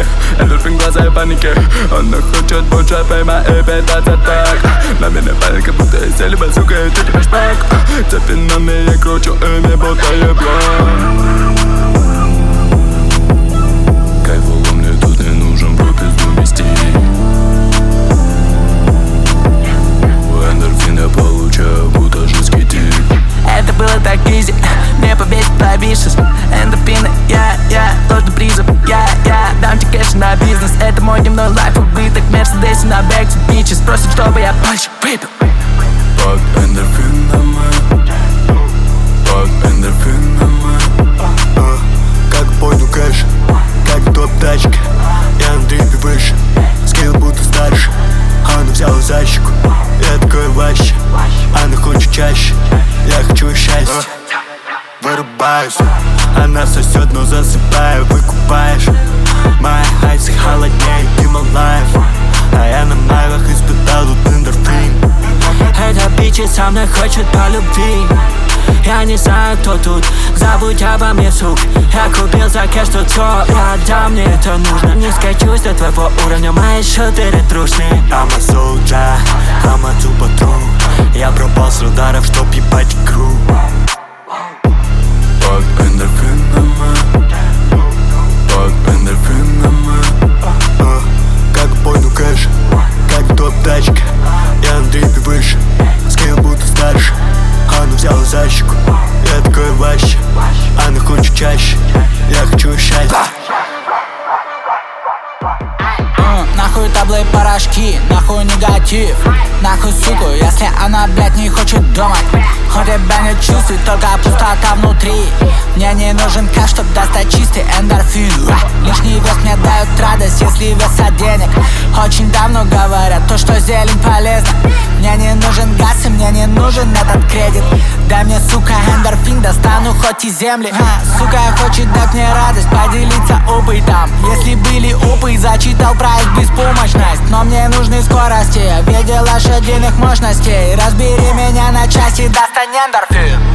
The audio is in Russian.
паники, эндорфин, глаза и паники. Она хочет больше пойма и питаться так. На меня паника, будто из цели базука, и ты тебе шпак. Цепи на меня кручу, ими будто еблан. Кайфово мне тут не нужен в пизду мести. Эндорфин я получаю, будто жесткий тип. Это было так изи, не победить клавишес. Эндорфины, я, ложный призыв, я дам тебе кэш на бизнес. Это мой дневной лайф, убыток в Мерседесе на back to bitches. Просят, чтобы я больше выпил. Под эндорфинами, под эндорфинами. Как пойду кэш, как топ-тачка. Я на дрипе выше, скилл будто старше. Она взяла за щеку, я такой вообще. Она хочет чаще, я хочу счастья. Вырубаюсь, она сосет, но засыпаю. Выкупаешь, мои айсы холоднее Гималаев. А я на майлах испытал тут эндорфин. Эта бичи со мной хочет по любви. Я не знаю, кто тут, забудь обо мне, сук. Я купил за кэш тут все, и отдам, мне это нужно. Не скачусь до твоего уровня, мои шутеры трушные. I'm a soldier, I'm a super true. Я пропал с радаров, чтоб ебать игру. Под эндорфинами, под эндорфинами. Как пойду кэш, как топ-тачка. Я на дрипе выше, скилл будто старше. Она взяла за щеку, я такой вообще. Она хочет чаще, я хочу счастья. Нахуй таблы порошки, нахуй негатив. Нахуй суку, если она, блядь, не хочет думать. Хоть тебя не чувствует, только пустота внутри. Мне не нужен кэш, чтоб достать чистый эндорфин. Лишний вес мне дает радость, если вес от денег. Очень давно говорят, то, что зелень полезна. Мне не нужен газ и мне не нужен этот кредит. Дай мне, сука, эндорфин, достану хоть и земли. Сука хочет дать мне радость, поделиться опытом. Если были опы, зачитал про их беспомощность. Но мне нужны скорости, в виде лошадиных мощностей. Разбери меня на части, достань эндорфин.